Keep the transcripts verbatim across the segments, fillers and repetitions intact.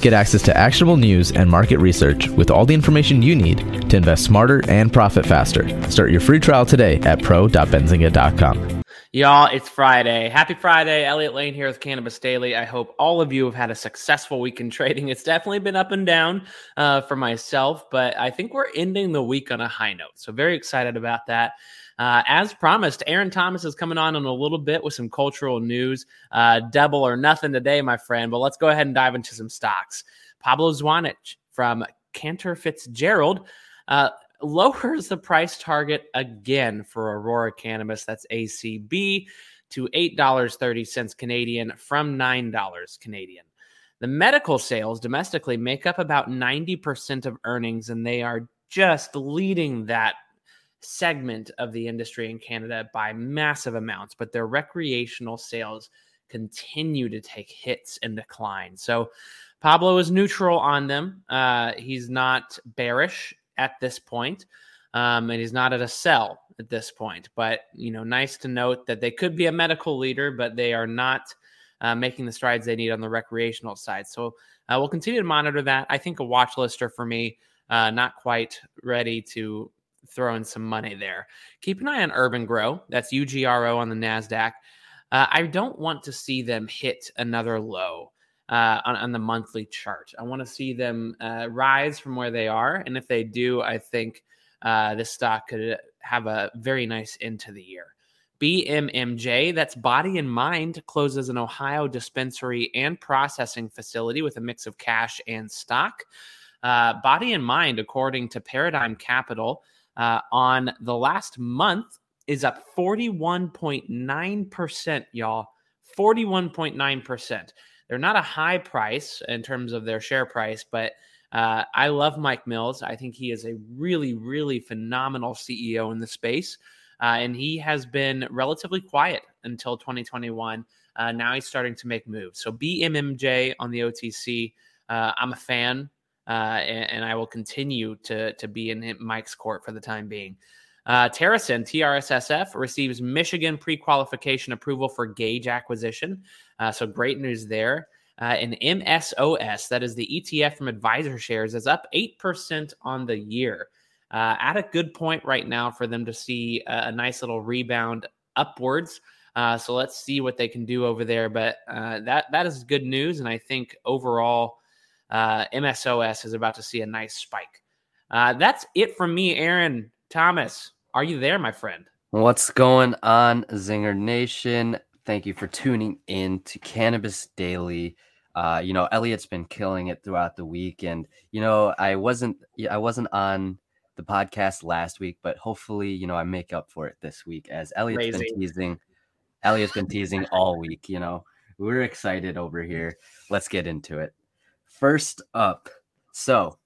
Get access to actionable news and market research with all the information you need to invest smarter and profit faster. Start your free trial today at pro dot benzinga dot com. Y'all, it's Friday. Happy Friday. Elliot Lane here with Cannabis Daily. I hope all of you have had a successful week in trading. It's definitely been up and down uh, for myself, but I think we're ending the week on a high note. So very excited about that. Uh, as promised, Aaron Thomas is coming on in a little bit with some cultural news. Uh, double or nothing today, my friend, but let's go ahead and dive into some stocks. Pablo Zuanic from Cantor Fitzgerald uh, lowers the price target again for Aurora Cannabis, that's A C B, to eight dollars and thirty cents Canadian from nine dollars Canadian. The medical sales domestically make up about ninety percent of earnings, and they are just leading that segment of the industry in Canada by massive amounts, but their recreational sales continue to take hits and decline. So Pablo is neutral on them. Uh, he's not bearish at this point, um, and he's not at a sell at this point. But, you know, nice to note that they could be a medical leader, but they are not uh, making the strides they need on the recreational side. So uh, we'll continue to monitor that. I think a watch lister for me, uh, not quite ready to throw in some money there. Keep an eye on Urban Grow. That's U G R O on the NASDAQ. Uh, I don't want to see them hit another low uh, on, on the monthly chart. I want to see them uh, rise from where they are. And if they do, I think uh, this stock could have a very nice end to the year. B M M J, that's Body and Mind, closes an Ohio dispensary and processing facility with a mix of cash and stock. Uh, Body and Mind, according to Paradigm Capital, Uh, on the last month is up forty-one point nine percent, y'all. forty-one point nine percent. They're not a high price in terms of their share price, but uh, I love Mike Mills. I think he is a really, really phenomenal C E O in the space, uh, and he has been relatively quiet until twenty twenty-one. Uh, now he's starting to make moves. So B M M J on the O T C, uh, I'm a fan. Uh, and, and I will continue to, to be in Mike's court for the time being. Uh, Terrasyn, T R S S F, receives Michigan pre-qualification approval for Gage acquisition. Uh, so great news there. Uh, and M S O S, that is the E T F from Advisor Shares, is up eight percent on the year. Uh, at a good point right now for them to see a, a nice little rebound upwards. Uh, so let's see what they can do over there. But uh, that that is good news. And I think overall, Uh, M S O S is about to see a nice spike. Uh, that's it from me, Aaron Thomas. Are you there, my friend? What's going on, Zinger Nation? Thank you for tuning in to Cannabis Daily. Uh, you know, Elliot's been killing it throughout the week, and you know, I wasn't, I wasn't on the podcast last week, but hopefully, you know, I make up for it this week as Elliot's Crazy. been teasing. Elliot's been teasing all week. You know, we're excited over here. Let's get into it. First up, so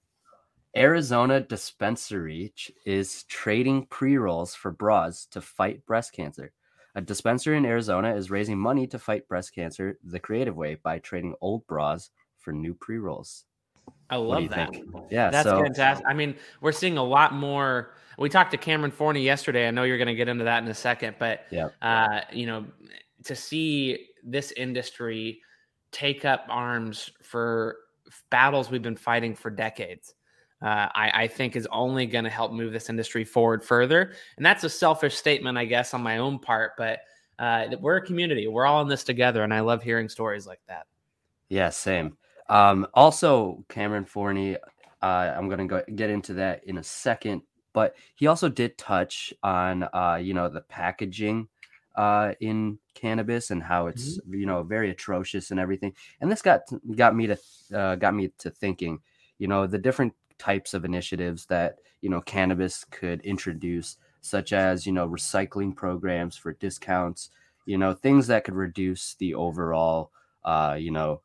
Arizona Dispensary is trading pre-rolls for bras to fight breast cancer. A dispensary in Arizona is raising money to fight breast cancer the creative way by trading old bras for new pre-rolls. I love that. Think? Yeah, that's so, fantastic. I mean, we're seeing a lot more. We talked to Cameron Forney yesterday. I know you're going to get into that in a second, but yeah. uh, you know, to see this industry take up arms for battles we've been fighting for decades, uh, I, I think is only going to help move this industry forward further. And that's a selfish statement, I guess, on my own part, but uh, we're a community. We're all in this together, and I love hearing stories like that. Yeah, same. Um, also, Cameron Forney, uh, I'm going to go get into that in a second, but he also did touch on, uh, you know, the packaging uh, in cannabis and how it's, mm-hmm. you know, very atrocious and everything. And this got got me to uh, got me to thinking, you know, the different types of initiatives that, you know, cannabis could introduce, such as, you know, recycling programs for discounts, you know, things that could reduce the overall, uh, you know,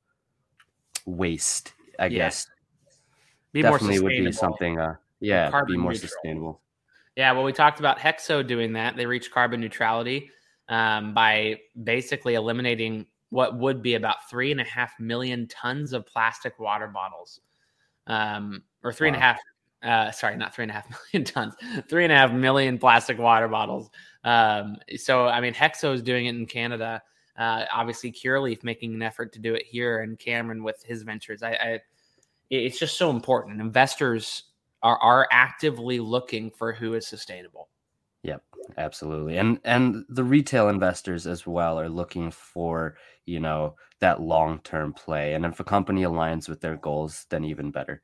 waste, I yeah. guess. Be Definitely more would be something, uh, yeah, be more neutral. sustainable. Yeah, well, we talked about Hexo doing that. They reached carbon neutrality um, by basically eliminating what would be about three and a half million tons of plastic water bottles, um, or three wow. and a half. Uh, sorry, not three and a half million tons, three and a half million plastic water bottles. Um, so, I mean, Hexo is doing it in Canada. Uh, obviously, Curaleaf making an effort to do it here, and Cameron with his ventures. I, I it's just so important. Investors are, are actively looking for who is sustainable. Yep, absolutely. And and the retail investors as well are looking for, you know, that long-term play. And if a company aligns with their goals, then even better.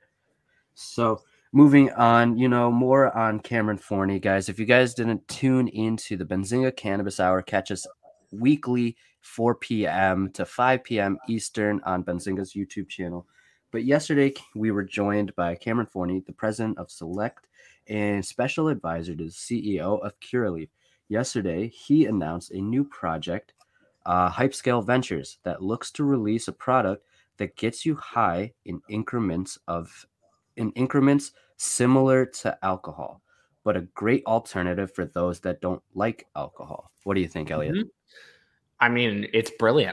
So moving on, you know, more on Cameron Forney, guys. If you guys didn't tune into the Benzinga Cannabis Hour, catch us weekly four p.m. to five p.m. Eastern on Benzinga's YouTube channel. But yesterday we were joined by Cameron Forney, the president of Select and special advisor to the C E O of Curaleaf. Yesterday, he announced a new project, uh, Hypescale Ventures, that looks to release a product that gets you high in increments of in increments similar to alcohol, but a great alternative for those that don't like alcohol. What do you think, Elliot? Mm-hmm. I mean, it's brilliant.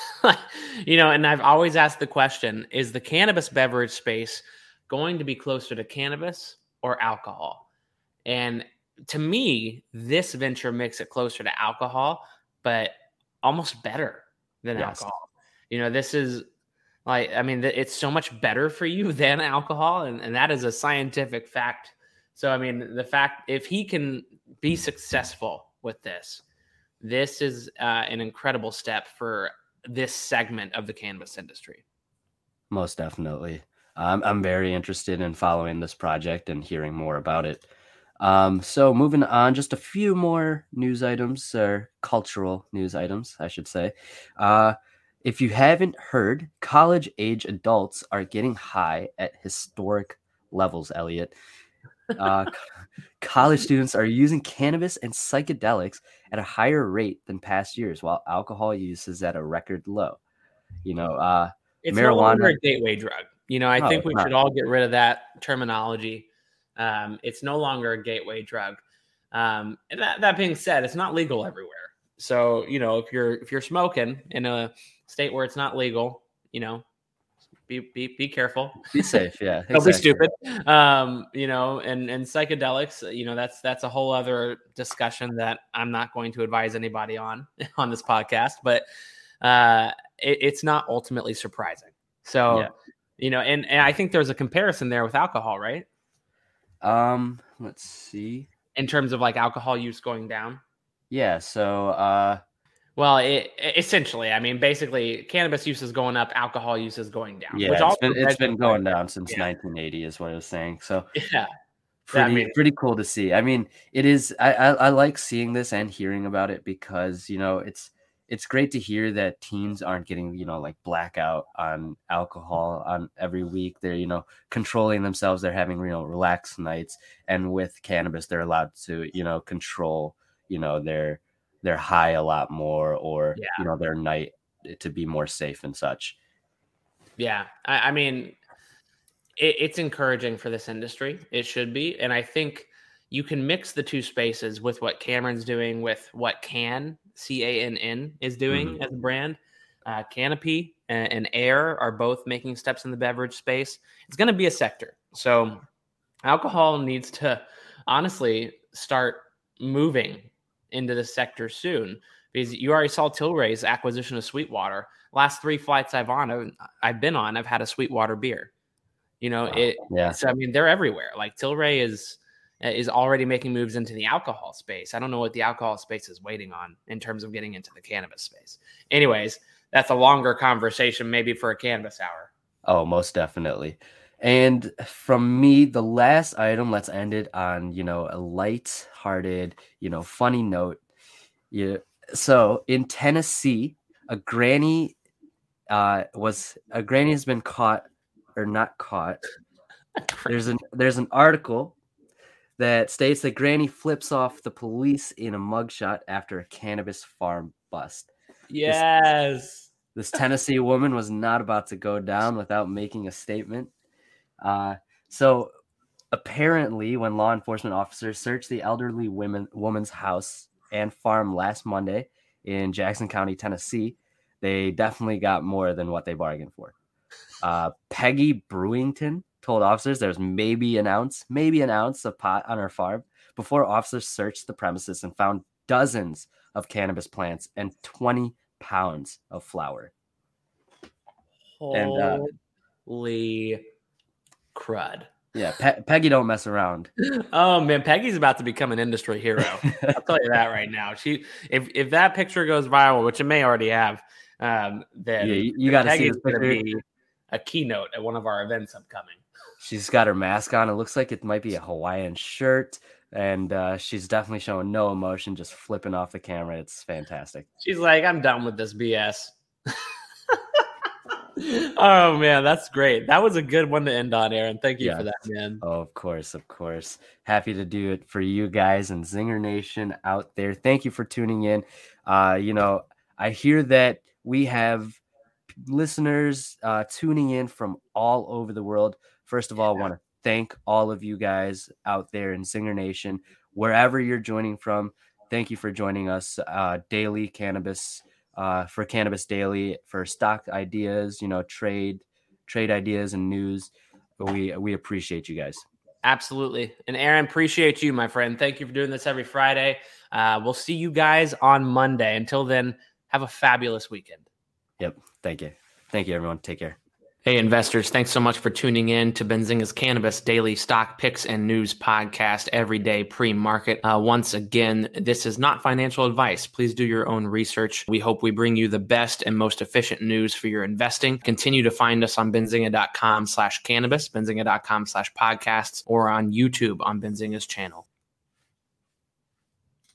You know, and I've always asked the question, is the cannabis beverage space going to be closer to cannabis or alcohol? And to me, this venture makes it closer to alcohol, but almost better than yes. alcohol. You know, this is like, I mean, it's so much better for you than alcohol. And, and that is a scientific fact. So, I mean, the fact, if he can be successful with this, this is uh, an incredible step for this segment of the cannabis industry. Most definitely. Um, I'm very interested in following this project and hearing more about it. Um, so moving on, just a few more news items, or cultural news items, I should say. Uh, if you haven't heard, college-age adults are getting high at historic levels, Elliot. Uh, college students are using cannabis and psychedelics at a higher rate than past years, while alcohol use is at a record low. You know, uh, it's marijuana. no longer a gateway drug. You know, I no, think we not. should all get rid of that terminology. Um, it's no longer a gateway drug. Um, and that, that being said, it's not legal everywhere. So, you know, if you're if you're smoking in a state where it's not legal, you know, be be be careful. Be safe, yeah. Don't be stupid. Um, you know, and and psychedelics, you know, that's that's a whole other discussion that I'm not going to advise anybody on on this podcast. But uh, it, it's not ultimately surprising. So, yeah. you know, and, and I think there's a comparison there with alcohol, right? Um, let's see. In terms of like alcohol use going down. Yeah. So, uh, well, it, essentially, I mean, basically, cannabis use is going up, alcohol use is going down. Yeah, which it's been, it's been going down since yeah. nineteen eighty, is what I was saying. So, yeah, pretty I mean, pretty cool to see. I mean, it is. I, I I like seeing this and hearing about it because you know it's it's great to hear that teens aren't getting you know like blackout on alcohol on every week. They're you know controlling themselves. They're having you know relaxed nights, and with cannabis, they're allowed to you know control you know their they're high a lot more or, yeah. you know, their night to be more safe and such. Yeah. I, I mean, it, it's encouraging for this industry. It should be. And I think you can mix the two spaces with what Cameron's doing with what Cann, C A N N, is doing mm-hmm. as a brand. Uh, Canopy and, and Air are both making steps in the beverage space. It's going to be a sector. So alcohol needs to honestly start moving into the sector soon, because you already saw Tilray's acquisition of Sweetwater. Last three flights I've on, I've been on, I've had a Sweetwater beer. You know, wow. it. Yeah. So I mean, they're everywhere. Like Tilray is is already making moves into the alcohol space. I don't know what the alcohol space is waiting on in terms of getting into the cannabis space. Anyways, that's a longer conversation, maybe for a cannabis hour. Oh, most definitely. And from me, the last item, let's end it on, you know, a light-hearted, you know, funny note. Yeah. So in Tennessee, a granny uh, was a granny has been caught or not caught. There's an there's an article that states that granny flips off the police in a mugshot after a cannabis farm bust. Yes. This, this Tennessee woman was not about to go down without making a statement. Uh, so apparently when law enforcement officers searched the elderly women, woman's house and farm last Monday in Jackson County, Tennessee, they definitely got more than what they bargained for. Uh, Peggy Brewington told officers there's maybe an ounce, maybe an ounce of pot on her farm before officers searched the premises and found dozens of cannabis plants and twenty pounds of flour. Holy and, uh, crud. Yeah, Pe- Peggy don't mess around. Oh man, Peggy's about to become an industry hero. I'll tell you that right now. She, if if that picture goes viral, which it may already have, um, then yeah, you, you got to see this going to picture. be a keynote at one of our events upcoming. She's got her mask on. It looks like it might be a Hawaiian shirt, and uh, she's definitely showing no emotion, just flipping off the camera. It's fantastic. She's like, I'm done with this B S. Oh man, that's great. That was a good one to end on, Aaron. Thank you Yeah. for that, man. Oh, of course, of course. Happy to do it for you guys and Zinger Nation out there. Thank you for tuning in. Uh, you know, I hear that we have listeners uh, tuning in from all over the world. First of all, I want to thank all of you guys out there in Zinger Nation, wherever you're joining from. Thank you for joining us. Uh, Daily Cannabis. Uh, for Cannabis Daily, for stock ideas, you know, trade, trade ideas and news. We we appreciate you guys. Absolutely. And Aaron, appreciate you, my friend. Thank you for doing this every Friday. Uh, we'll see you guys on Monday. Until then, have a fabulous weekend. Yep. Thank you. Thank you, everyone. Take care. Hey, investors, thanks so much for tuning in to Benzinga's Cannabis Daily Stock Picks and News Podcast every day pre-market. Uh, once again, this is not financial advice. Please do your own research. We hope we bring you the best and most efficient news for your investing. Continue to find us on benzinga.com slash cannabis, benzinga.com slash podcasts, or on YouTube on Benzinga's channel.